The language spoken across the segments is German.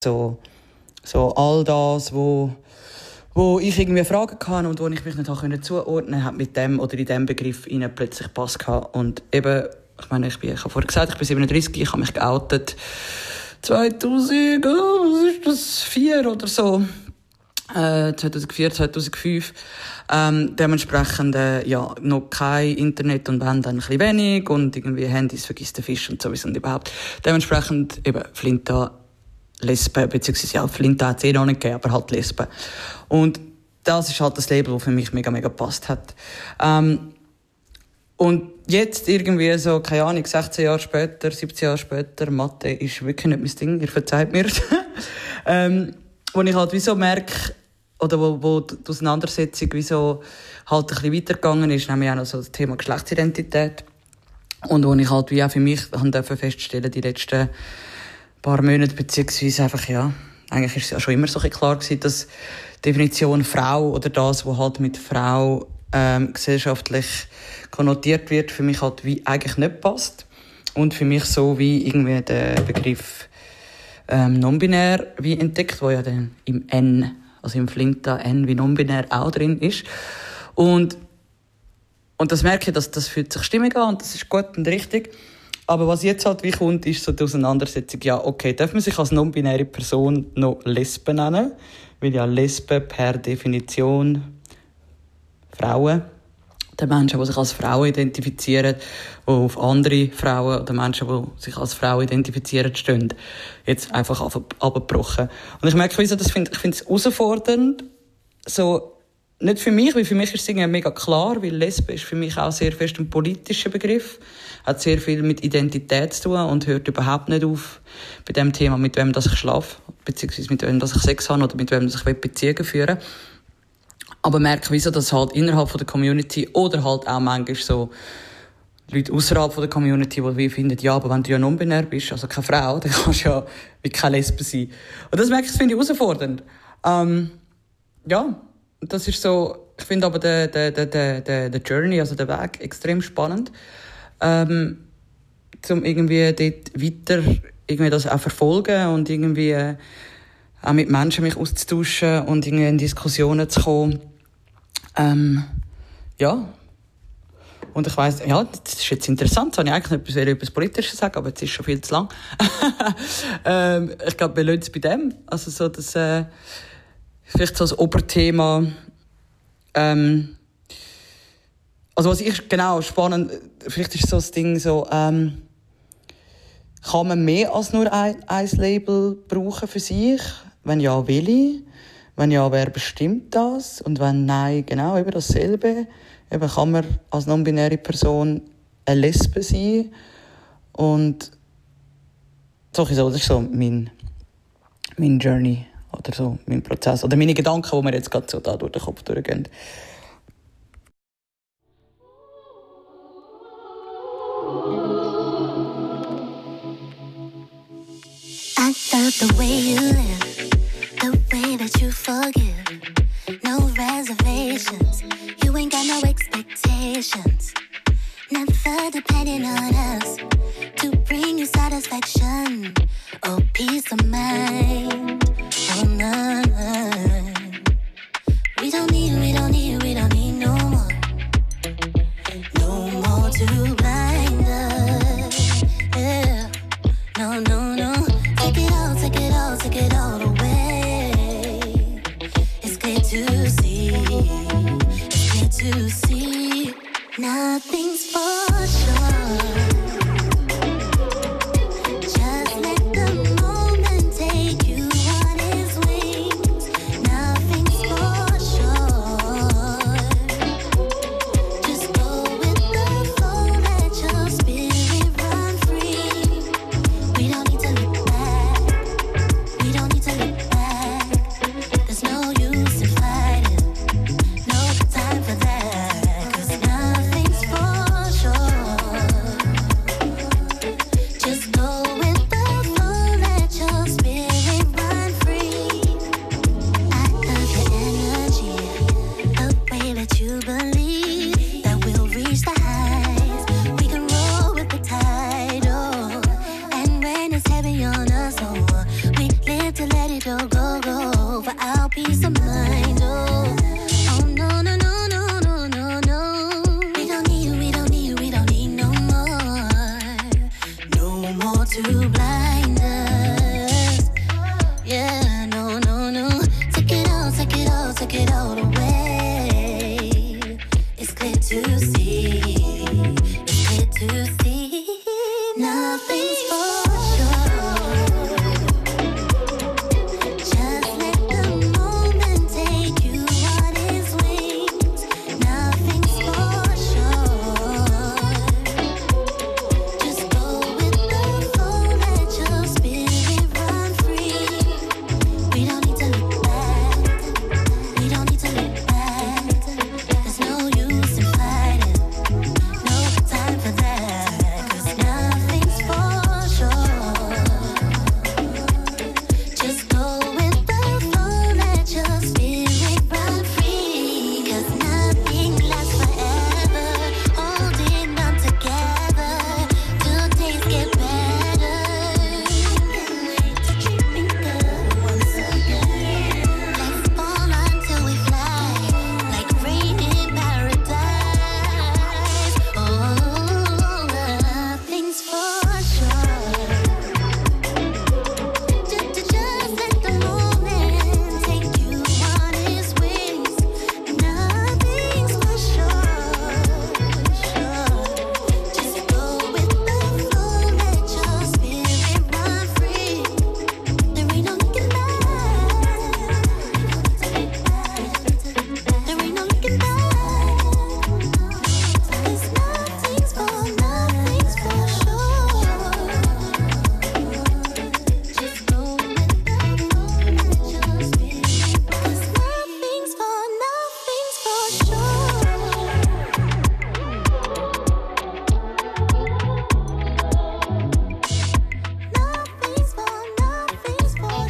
So all das, wo ich irgendwie Fragen hatte und wo ich mich nicht zuordnen konnte, hat mit dem oder in diesem Begriff plötzlich Pass gehabt. Und eben, ich meine, ich habe vorher gesagt, ich bin 37, ich habe mich geoutet 2004 oder so. 2004, 2005. Dementsprechend, noch kein Internet und wenn, dann ein bisschen wenig und irgendwie Handys vergisst der Fisch und sowieso und überhaupt. Dementsprechend eben Flinta, Lesben, beziehungsweise ja, Flinta hat es noch nicht gegeben, aber halt Lesben. Und das ist halt das Label, das für mich mega, mega gepasst hat. Und jetzt irgendwie so, keine Ahnung, 16 Jahre später, 17 Jahre später, Mathe ist wirklich nicht mein Ding, ihr verzeiht mir. Wo ich halt wie so merke, oder wo die Auseinandersetzung wie so halt ein bisschen weitergegangen ist, nämlich auch noch so das Thema Geschlechtsidentität. Und wo ich halt wie auch für mich feststellen die letzten paar Monate, beziehungsweise einfach, ja, eigentlich ist es ja schon immer so ein bisschen klar gewesen, dass die Definition Frau oder das, was halt mit Frau gesellschaftlich konnotiert wird, für mich halt wie eigentlich nicht passt. Und für mich so wie irgendwie der Begriff non-binär wie entdeckt, wo ja dann im N, also im Flinta N wie non-binär auch drin ist. Und das merke ich, dass das fühlt sich stimmig an und das ist gut und richtig. Aber was jetzt halt wie kommt, ist so die Auseinandersetzung, ja, okay, darf man sich als non-binäre Person noch Lesbe nennen? Weil ja Lesben per Definition Frauen, die Menschen, die sich als Frauen identifizieren, die auf andere Frauen oder Menschen, die sich als Frauen identifizieren, stehen. Jetzt einfach abgebrochen. Und ich merke, ich finde es herausfordernd, so, nicht für mich, weil für mich ist es irgendwie mega klar, weil Lesbe ist für mich auch sehr fest ein politischer Begriff, hat sehr viel mit Identität zu tun und hört überhaupt nicht auf bei dem Thema, mit wem das ich schlafe, beziehungsweise mit wem das ich Sex habe oder mit wem das ich Beziehungen führen will. Aber merke, wieso das halt innerhalb der Community oder halt auch manchmal so Leute außerhalb der Community, die finden, ja, aber wenn du ja non-binär bist, also keine Frau, dann kannst du ja wie keine Lesbe sein. Und das merke ich, das finde ich herausfordernd. Ja, das ist so, ich finde aber der Journey, also der Weg, extrem spannend, um irgendwie dort weiter irgendwie das auch verfolgen und irgendwie auch mit Menschen mich auszutauschen und irgendwie in Diskussionen zu kommen. Ja. Und ich weiss, ja, das ist jetzt interessant, das wollte ich eigentlich nicht etwas Politisches sagen, aber jetzt ist schon viel zu lang. Ich glaube, wir lassen es bei dem. Also so das, vielleicht so das Oberthema, also was ich genau spannend, vielleicht ist so das Ding so, kann man mehr als nur ein Label brauchen für sich? Wenn ja, welche? Wenn ja, wer bestimmt das? Und wenn nein, genau eben dasselbe. Eben kann man als non-binäre Person eine Lesbe sein? Und das ist so mein Journey oder so mein Prozess oder meine Gedanken, die mir jetzt gerade so da durch den Kopf durchgehen. I love the way you live, the way that you forgive. No reservations, you ain't got no expectations. Never depending on us to bring you satisfaction or peace of mind. Oh, none. We don't need no more. No more to blind us. Yeah. No. Take it all away. It's clear to see. Nothing's for sure. Just let the moment take you on its wings. Nothing's for sure. Just go with the flow, let your spirit run free. We don't need to look back. There's no use in fighting. No time for that. 'Cause nothing's for sure. ready to go for our peace of mind. Oh, oh no, no, no, no, no, no, no. We don't need no more to blind us. Yeah, no, no, no. Take it all away. It's clear to see. Nothing's for sure. Just let the moment take you on its wings. Nothing's for sure. Just go with the flow, let your spirit run free. We don't need to look back. There's no use in fighting. No time for that. 'Cause nothing's for sure. Just go with the flow, let your spirit run free. 'Cause nothing lasts forever. Holding on together till days get better. Can't wait to dream of once again. Let's fall until we fly, like rain in paradise. Oh, nothing's for sure. Just let the moment take you on its wings. Nothing's for sure. Just go with the flow, let your spirit run free. There ain't no looking back. There ain't no looking back. 'Cause nothing's for sure. Just go with the flow, let your spirit. 'Cause nothing's for sure. Nothing's for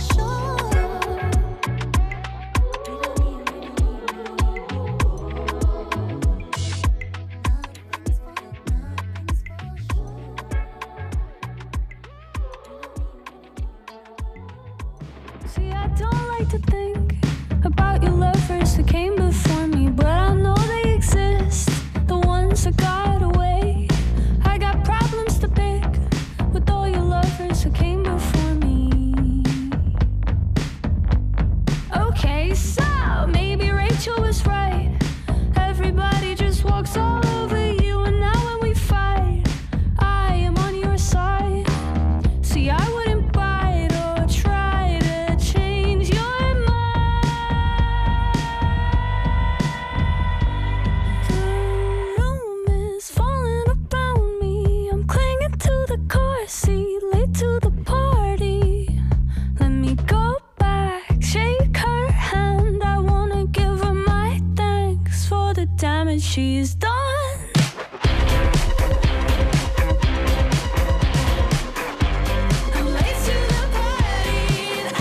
See, I don't like to think about your lovers who came before me, but I know they exist, the ones that got away. I got problems to pick with all your lovers who came before me. Okay, so maybe Rachel was right. Everybody just walks all over you, and now when we fight, I am on your side. See, I wouldn't bite or try to change your mind. The room is falling around me. I'm clinging to the car seat, late to the party. Let me go back, shake her hand. I wanna give her my thanks for the damage she's done. I'm late to the party, and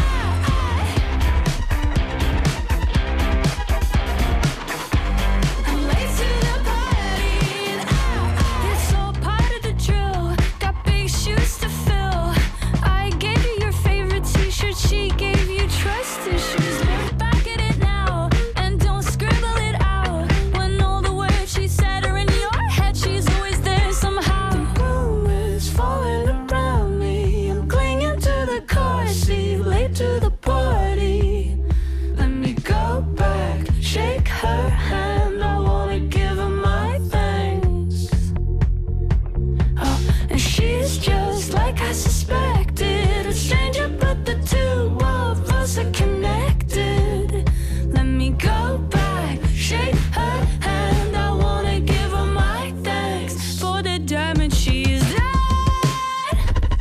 I'm late to the party, and it's all part of the drill. Got big shoes to fill. I gave you your favorite t-shirt, she gave you trust issues. Look back at it now and don't scribble it out. When all the words she said are in your head, she's always there somehow. The room is falling around me. I'm clinging to the car seat, late to the party. Let me go back, shake her hand. I wanna give her my thanks. Oh, and she's just like I suspected, a stranger, but the two of us are connected. Let me go back, shake her hand. I wanna give her my thanks for the damage she's done.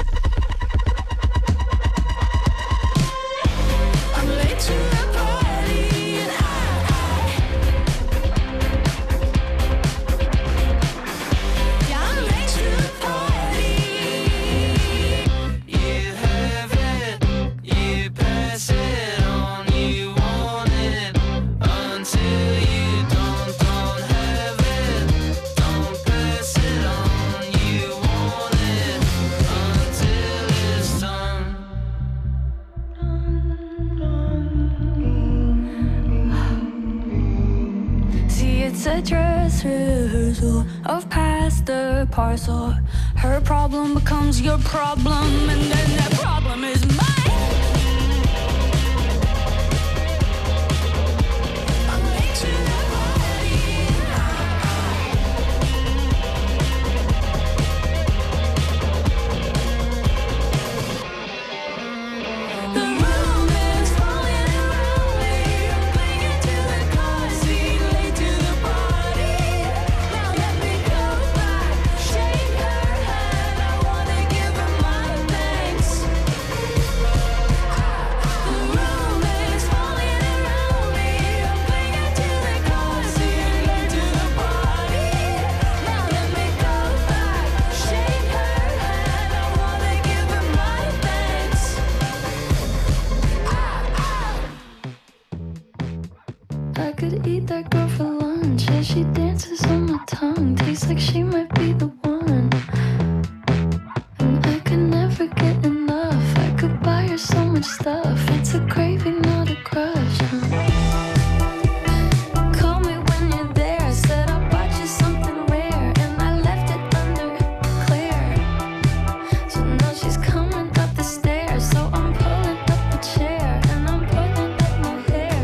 I'm late to the party, and yeah, I'm late to the party. You have it, you pass it on, you want it until you don't have it. Don't pass it on, you want it until it's done. a dress rehearsal of past the parcel. Her problem becomes your problem, and then that problem is mine. I'm late to the party. The room is falling around me. I'm clinging to the car seat, late to the party. Now let me go back, shake her hand. I wanna give her my thanks. The room is falling around me. I'm clinging to the car seat, late to the party. Now let me go back, shake her hand. I wanna give her my thanks. I could eat that girl for lunch as she dances on my tongue. Tastes like she might be the one. And I could never get enough. I could buy her so much stuff. It's a craving, not a crush. Call me when you're there. I said I bought you something rare, and I left it under Claire. So now she's coming up the stairs. So I'm pulling up a chair and I'm pulling up my hair.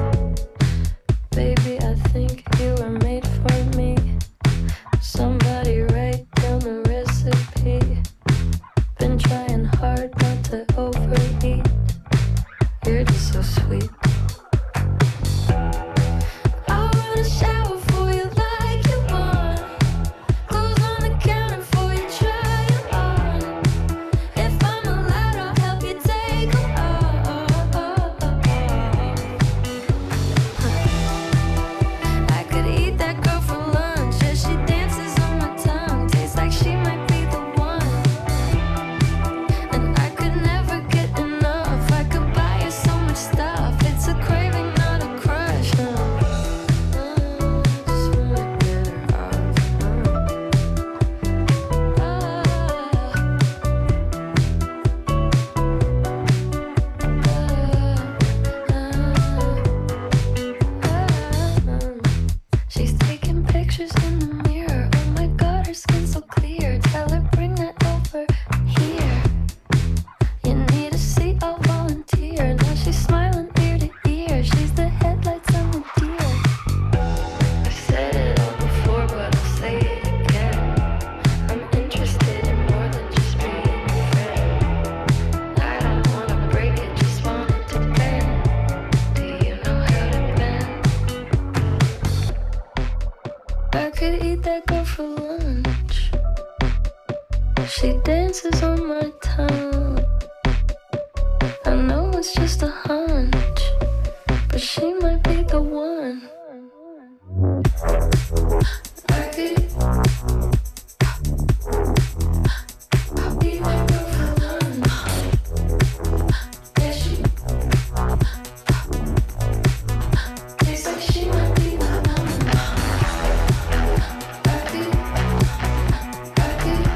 Baby, I think you were made for me. Somebody write down the recipe. Been trying hard not to overeat. You're just so sweet. I'll run a shower for you like you want. Clothes on the counter for you, try 'em on. If I'm allowed, I'll help you take 'em off. I could eat that girl for lunch as she dances on my tongue. Tastes like she might be the one. And I could never get enough. I could buy her so much stuff. It's a craving, not a crush. Just wanna get her off. She's taking pictures in the mirror. Oh my god, her skin's so clear. Tell her bring that over here. You need a seat, I'll volunteer. Now she's smiling ear to ear. She's the headlights on the deer. I've said it all before, but I'll say it again. I'm interested in more than just being a friend. I don't wanna break it, just want it to bend. Do you know how to bend? I could eat that girl for lunch. She dances on my tongue. I know it's just a hunch, but she might be the one. I could eat that girl for lunch. Yeah, she tastes like she might be the one. I could eat that girl for lunch.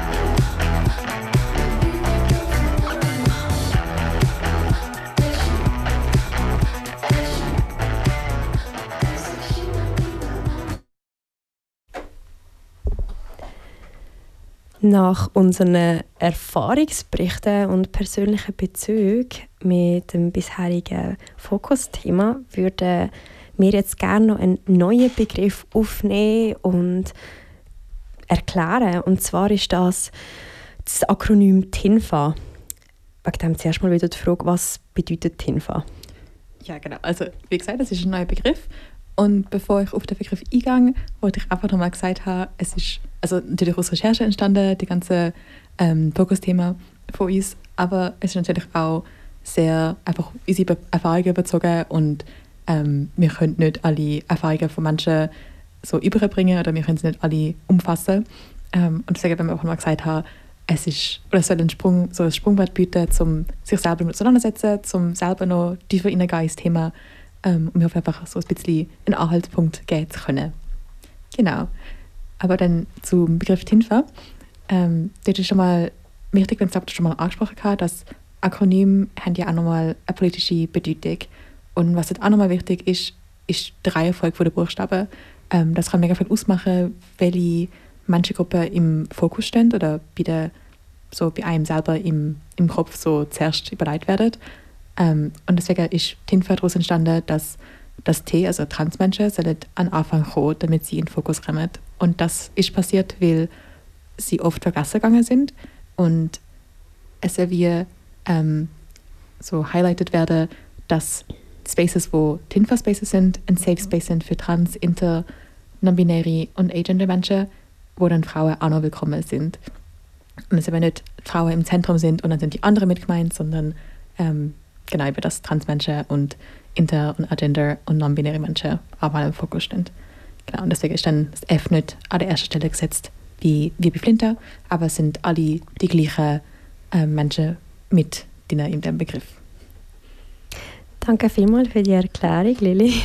Nach unseren Erfahrungsberichten und persönlichen Bezügen mit dem bisherigen Fokusthema würden wir jetzt gerne noch einen neuen Begriff aufnehmen und erklären. Und zwar ist das Akronym TINFA. Wegen dem zuerst mal wieder die Frage, was bedeutet TINFA? Ja, genau. Also, wie gesagt, das ist ein neuer Begriff. Und bevor ich auf den Begriff eingehe, wollte ich einfach nochmal gesagt haben, es ist also natürlich aus Recherche entstanden, die ganze Fokusthema von uns, aber es ist natürlich auch sehr einfach unsere Erfahrungen bezogen und wir können nicht alle Erfahrungen von Menschen so überbringen oder wir können sie nicht alle umfassen. Und deswegen, wenn wir auch mal gesagt haben, es ist, oder es soll ein Sprungbrett bieten, um sich selber damit auseinandersetzen, um selber noch tiefer reingehen ins Thema, und wir hoffen einfach so ein bisschen einen Anhaltspunkt geben zu können. Genau. Aber dann zum Begriff TINFA. Das ist schon mal wichtig, wenn es schon mal angesprochen hat, dass Akronyme haben ja auch nochmal eine politische Bedeutung. Und was jetzt auch nochmal wichtig ist, ist die Reihenfolge der Buchstaben. Das kann mega viel ausmachen, welche Menschengruppen im Fokus stehen oder so bei einem selber im Kopf so zuerst überlegt werden. Und deswegen ist die Info daraus entstanden, dass das T, also Transmenschen, sollen an den Anfang kommen, damit sie in den Fokus kommen. Und das ist passiert, weil sie oft vergessen gegangen sind und es soll wie so highlighted werden, dass Spaces, wo Tinfa-Spaces sind, ein Safe Space sind für trans, inter, non-binäre und agender-Menschen, wo dann Frauen auch noch willkommen sind. Und es eben nicht Frauen im Zentrum sind und dann sind die anderen mit gemeint, sondern genau über das Transmenschen und inter- und agender- und non-binäre Menschen auch mal im Fokus stehen. Genau, und deswegen ist dann das F nicht an der ersten Stelle gesetzt wie bei Flinter, aber es sind alle die gleichen Menschen mit in dem Begriff. Danke vielmals für die Erklärung, Lili.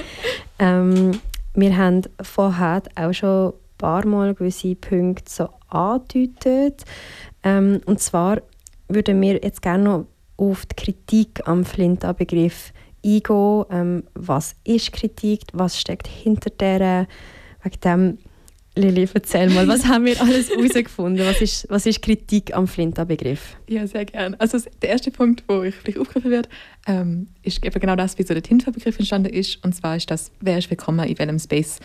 Wir haben vorher auch schon ein paar Mal gewisse Punkte so angedeutet. Und zwar würden wir jetzt gerne noch auf die Kritik am Flinta-Begriff eingehen. Was ist Kritik? Was steckt hinter der? Wegen dem, Lili, erzähl mal, was haben wir alles herausgefunden? Was ist Kritik am Flinta-Begriff? Ja, sehr gerne. Also der erste Punkt, wo ich vielleicht aufgegriffen wird, ist eben genau das, wie so der Tinfa-Begriff entstanden ist. Und zwar ist das, wer ist willkommen in welchem Space.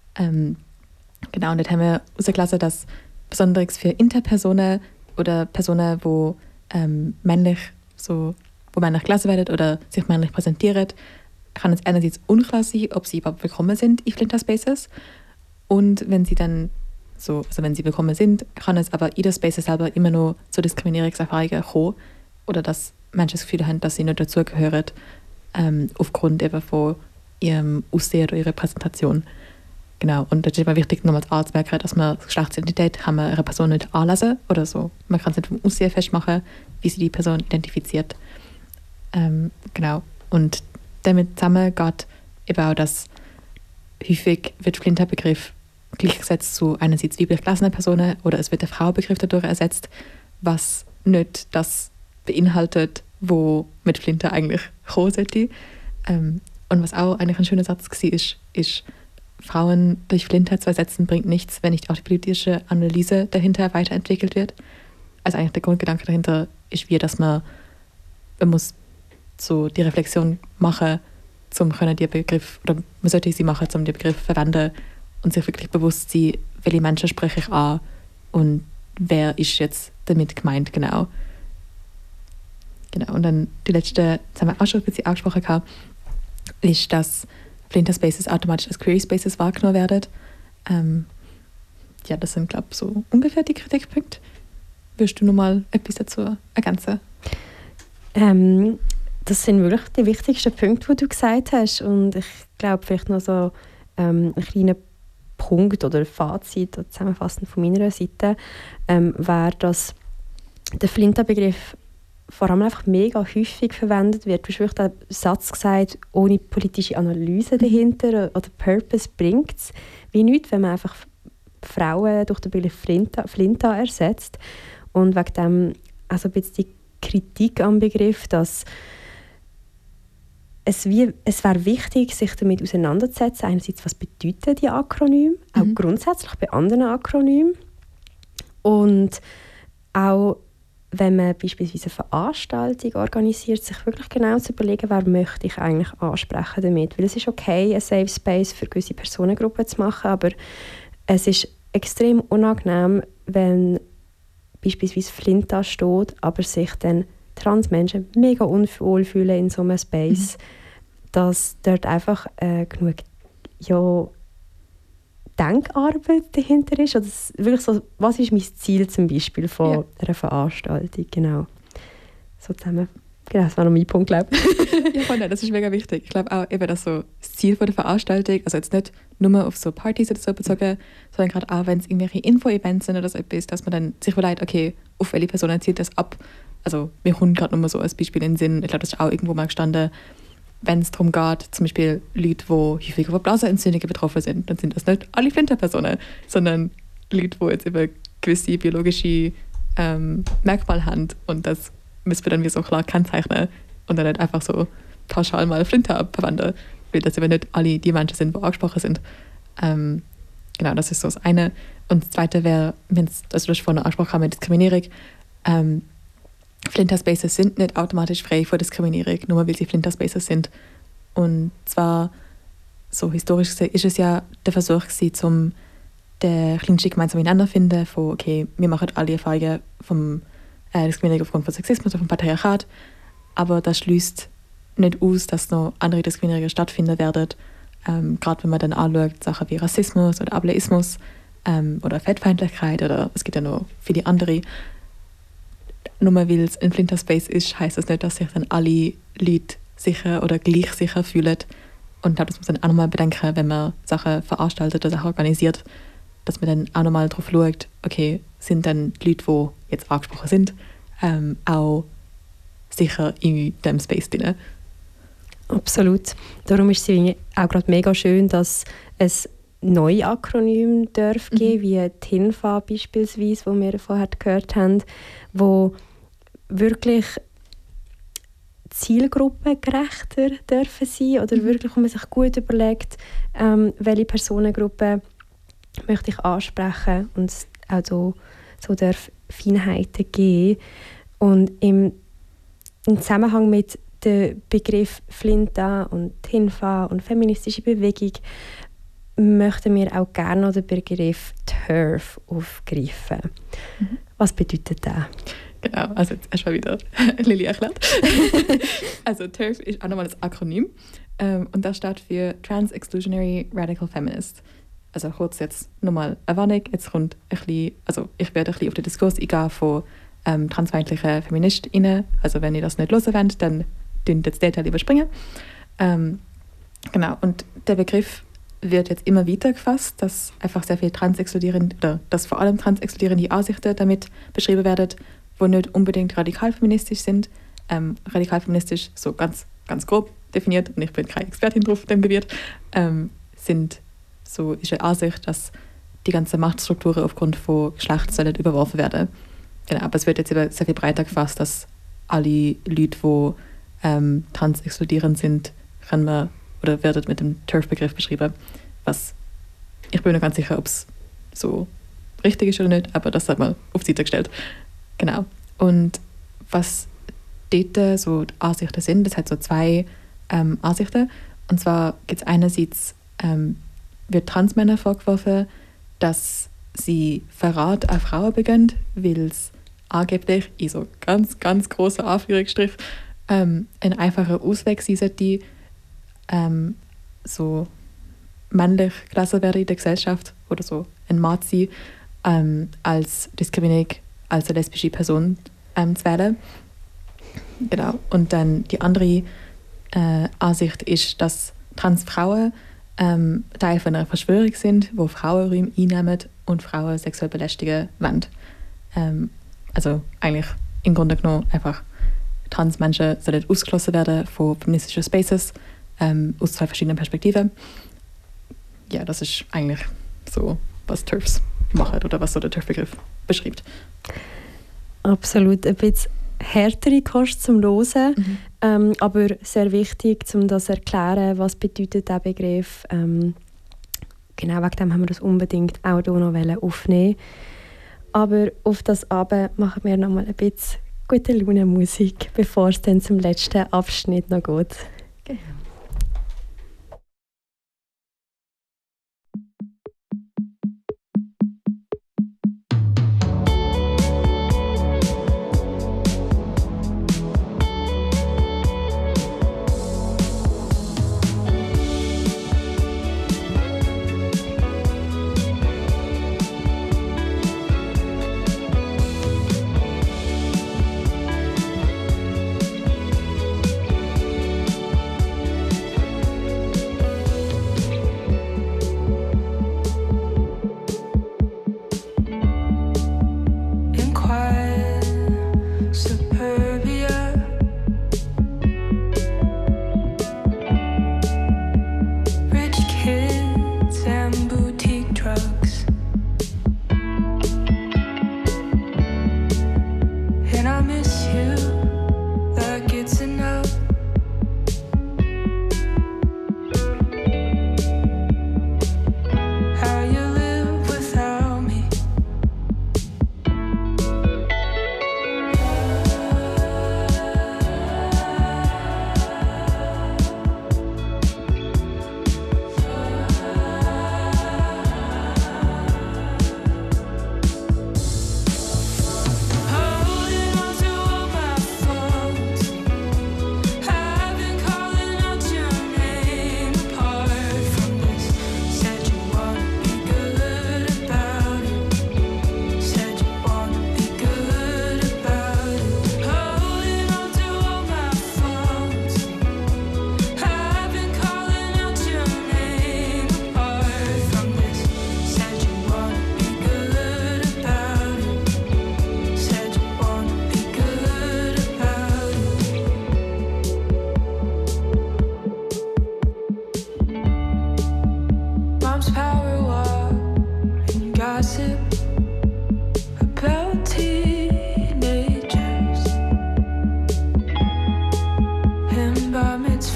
Genau, und dort haben wir herausgelassen, dass besonders für Interpersonen oder Personen, wo männlich gelesen werden oder sich männlich präsentieren, kann es einerseits unklar sein, ob sie überhaupt willkommen sind in Flinta-Spaces. Und wenn sie dann wenn sie willkommen sind, kann es aber in den Spaces selber immer noch zu Diskriminierungserfahrungen kommen oder dass Menschen das Gefühl haben, dass sie nicht dazugehören, aufgrund eben von ihrem Aussehen oder ihrer Präsentation. Genau, und da ist immer wichtig, nochmal anzumerken, dass man Geschlechtsidentität kann man einer Person nicht anlesen oder so. Man kann es nicht vom Aussehen festmachen, wie sie die Person identifiziert. Genau, und damit zusammen geht eben auch, dass häufig wird Flinta-Begriff gleichgesetzt zu einerseits weiblich gelesenen Personen oder es wird der Frauenbegriff dadurch ersetzt, was nicht das beinhaltet, wo mit Flinta eigentlich kommen sollte. Und was auch eigentlich ein schöner Satz war, ist Frauen durch Flinta zu ersetzen bringt nichts, wenn nicht auch die politische Analyse dahinter weiterentwickelt wird. Also eigentlich der Grundgedanke dahinter ist dass man muss so die Reflexion machen, zum können die Begriff, oder man sollte sie machen, zum den Begriff verwenden und sich wirklich bewusst sein, welche Menschen spreche ich an und wer ist jetzt damit gemeint, genau. Genau, und dann die letzte, das haben wir auch schon ein bisschen angesprochen gehabt, ist, dass Flinta Spaces automatisch als Query Spaces wahrgenommen werden. Ja, das sind, glaube ich, so ungefähr die Kritikpunkte. Willst du noch mal etwas dazu ergänzen? Das sind wirklich die wichtigsten Punkte, die du gesagt hast. Und ich glaube, vielleicht noch so ein kleiner Punkt oder Fazit oder zusammenfassend von meiner Seite wäre, dass der Flinta-Begriff vor allem einfach mega häufig verwendet wird. Du hast wirklich den Satz gesagt, ohne politische Analyse dahinter oder Purpose bringt es wie nichts, wenn man einfach Frauen durch den Begriff Flinta ersetzt. Und wegen dem also ein bisschen die Kritik am Begriff, dass es wäre wichtig, sich damit auseinanderzusetzen. Einerseits, was bedeuten die Akronyme, auch grundsätzlich bei anderen Akronymen. Und auch, wenn man beispielsweise eine Veranstaltung organisiert, sich wirklich genau zu überlegen, wer möchte ich eigentlich ansprechen damit. Weil es ist okay, einen Safe Space für gewisse Personengruppen zu machen, aber es ist extrem unangenehm, wenn beispielsweise Flinta steht, aber sich dann Transmenschen mega unwohl fühlen in so einem Space, dass dort einfach genug Denkarbeit dahinter ist. Oder wirklich so, was ist mein Ziel zum Beispiel von einer Veranstaltung? Genau. So zusammen. Genau, das war noch mein Punkt, glaube ich. Ja, voll, das ist mega wichtig. Ich glaube auch, eben, dass so das Ziel von der Veranstaltung, also jetzt nicht nur auf so Partys oder so bezogen, sondern gerade auch, wenn es irgendwelche Info-Events sind oder so etwas, dass man dann sich überlegt, okay, auf welche Personen zielt das ab? Also mir kommt gerade nur so als Beispiel in den Sinn, ich glaube, das ist auch irgendwo mal gestanden, wenn es darum geht, zum Beispiel Leute, die häufig von Blasenentzündungen betroffen sind, dann sind das nicht alle Flinta-Personen, sondern Leute, die jetzt eben gewisse biologische Merkmale haben und das müssen wir dann wie so klar kennzeichnen und dann nicht einfach so pauschal mal Flinta verwenden, weil das eben nicht alle die Menschen sind, die angesprochen sind. Genau, das ist so das eine. Und das zweite wäre, wenn es, also du hast vorhin angesprochen mit Diskriminierung, Flinterspaces sind nicht automatisch frei vor Diskriminierung, nur weil sie Flinterspaces sind. Und zwar, so historisch gesehen, ist es ja der Versuch gewesen, zum der kleinste gemeinsam miteinander finden, von okay, wir machen alle Erfahrungen vom Diskriminierung aufgrund von Sexismus oder vom Patriarchat, aber das schließt nicht aus, dass noch andere Diskriminierungen stattfinden werden. Gerade wenn man dann anschaut, Sachen wie Rassismus oder Ableismus oder Fettfeindlichkeit oder es gibt ja noch viele andere. Nur weil es ein Flinterspace ist, heisst das nicht, dass sich dann alle Leute sicher oder gleich sicher fühlen. Und ich glaube, das muss man dann auch nochmal bedenken, wenn man Sachen veranstaltet oder Sachen organisiert, dass man dann auch nochmal darauf schaut, okay, sind dann die Leute, die jetzt angesprochen sind, auch sicher in diesem Space drin. Absolut. Darum ist es auch gerade mega schön, dass es neue Akronyme darf geben, wie TINFA beispielsweise, wo wir vorher gehört haben, wo wirklich zielgruppengerechter dürfen sein oder wirklich, wo man sich gut überlegt, welche Personengruppe möchte ich ansprechen und es auch so darf Feinheiten geben. Und im Zusammenhang mit dem Begriff Flinta und TINFA und feministische Bewegung möchten wir auch gerne noch den Begriff TERF aufgreifen. Was bedeutet das? Genau, also jetzt erstmal wieder Lilly erklärt. Also TERF ist auch nochmal das Akronym und das steht für Trans-Exclusionary Radical Feminist. Also kurz jetzt nochmal eine Warnung, jetzt kommt ein bisschen, also ich werde ein bisschen auf den Diskurs eingehen von transfeindlichen FeministInnen. Also wenn ihr das nicht hören wollt, dann jetzt den Teil überspringen. Genau, und der Begriff wird jetzt immer weiter gefasst, dass einfach sehr viel transexkludierend oder dass vor allem transexkludierende Ansichten damit beschrieben werden, die nicht unbedingt radikal feministisch sind. Radikal feministisch, so ganz grob definiert, und ich bin keine Expertin drauf in dem Gebiet, ist eine Ansicht, dass die ganzen Machtstrukturen aufgrund von Geschlecht sollen überworfen werden. Genau, aber es wird jetzt eben sehr viel breiter gefasst, dass alle Leute, die transexkludierend sind, kann man oder werden mit dem TERF-Begriff beschrieben, was ich bin mir nicht ganz sicher, ob es so richtig ist oder nicht, aber das hat man auf die Seite gestellt. Genau. Und was dort so die Ansichten sind, das hat so zwei Ansichten. Und zwar gibt es einerseits, wird Transmänner vorgeworfen, dass sie Verrat an Frauen begehen, weil es angeblich, in so ganz großer Anführungsstrich, ein einfacher Ausweg sein sollte, so männlich gelassen werden in der Gesellschaft oder so ein Mann zu sein, als Diskriminierung als eine lesbische Person zu wählen. Genau. Und dann die andere Ansicht ist, dass Transfrauen Teil von einer Verschwörung sind, wo Frauen Räume einnehmen und Frauen sexuell belästigen wollen. Also eigentlich im Grunde genommen einfach Transmenschen sollen ausgeschlossen werden von feministischen Spaces aus zwei verschiedenen Perspektiven. Ja, das ist eigentlich so, was TERFs machen oder was so der TERF-Begriff beschreibt. Absolut. Ein bisschen härtere Kost zum Hören, aber sehr wichtig, um das zu erklären, was bedeutet der Begriff. Genau wegen dem haben wir das unbedingt auch hier noch aufnehmen. Aber auf das Abend machen wir noch mal ein bisschen gute Laune Musik, bevor es dann zum letzten Abschnitt noch geht. Okay.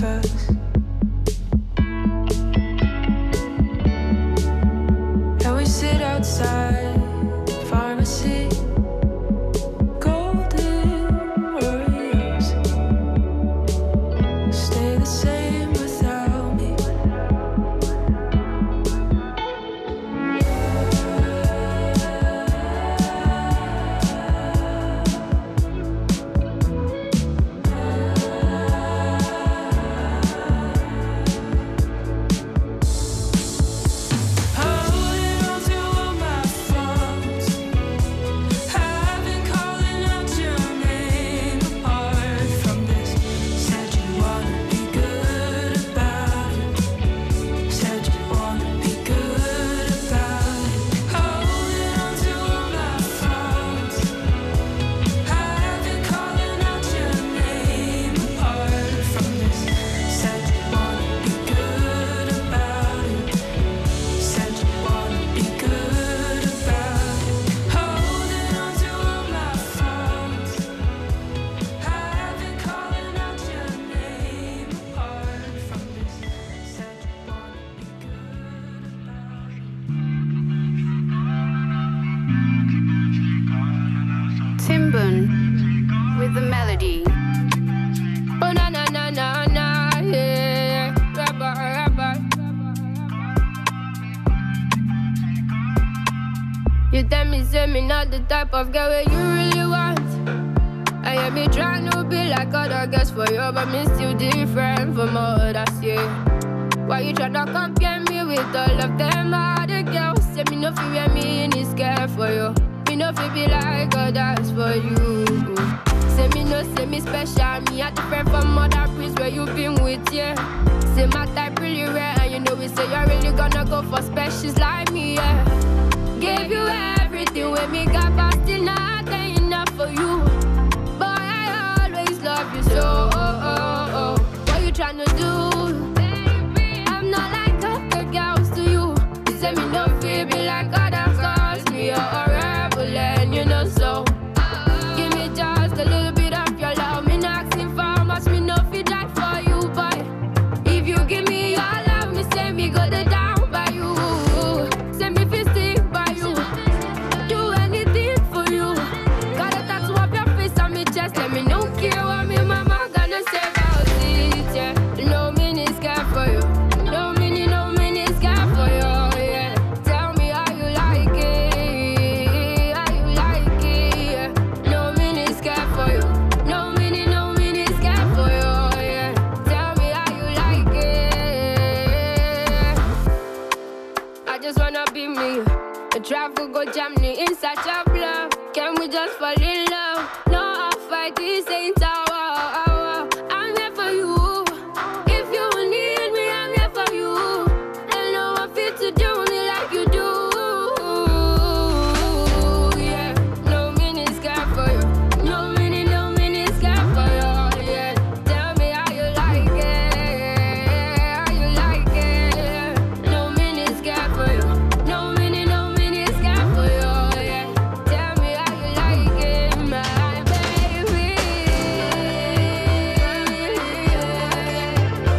fast. And we sit outside pharmacy, golden warriors stay the same without me. Holding on to all my faults, I've been calling out your name apart from this. Said you wanna be good about it. Said you wanna be good about it. Holding on to all my faults, I've been calling out your name apart from this. Said you wanna be good about it. Said you wanna be good about it. Holding on to all my faults, I've been calling out your name apart from this. Said you wanna be good about it. Timbun with the melody. Oh na na na na na, yeah. Rabba, rabba. You tell me, say me not the type of girl where you really want. I hear me trying to be like other girls for you, but me still different from others, yeah. Why you tryna compare me with all of them other girls? Say me no feel wear me in this care for you. Me no feel be like others for you. Say me no, say me special. Me a different from other priests where you been with, yeah. Say my type really rare, and you know we say you're really gonna go for specials like me, yeah. Gave you everything when me got, but still not enough for you. Boy, I always love you so. What you tryna do? I'm not like other girls to you. You say me no feel be like other girls. Me a rebel and you know so. Give me just a little bit of your love. Me not asking for much. Me no feel that for you, boy. If you give me your love, me say me go the down by you. Say me feel stick by you. Do anything for you. Got a tattoo of your face on me chest. Let me know care what me mama gonna say about it, yeah. No minute scared for you. No minute scared for you, yeah. Tell me how you like it, how you like it, yeah. No minute scared for you. No minute scared for you, yeah. Tell me how you like it. I just wanna be me. The traffic go jam me in such a blur. Can we just fall in